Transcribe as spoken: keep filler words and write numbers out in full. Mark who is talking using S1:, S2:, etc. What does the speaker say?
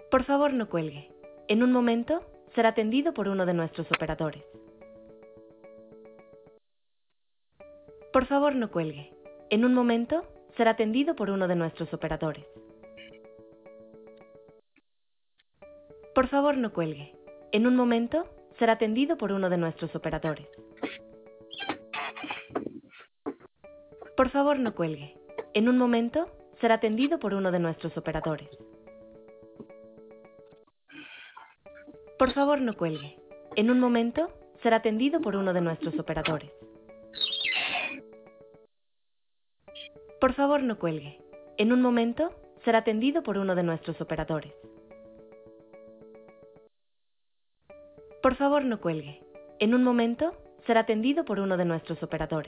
S1: Por favor, no cuelgue. En un momento, será atendido por uno de nuestros operadores. Por favor, no cuelgue. En un momento, será atendido por uno de nuestros operadores. Por favor, no cuelgue. En un momento, será atendido por uno de nuestros operadores. Por favor, no cuelgue. En un momento, será atendido por uno de nuestros operadores. Por favor, no cuelgue. En un momento, será atendido por uno de nuestros operadores. Por favor, no cuelgue. En un momento, será atendido por uno de nuestros operadores. Por favor, no cuelgue. En un momento, será atendido por uno de nuestros operadores.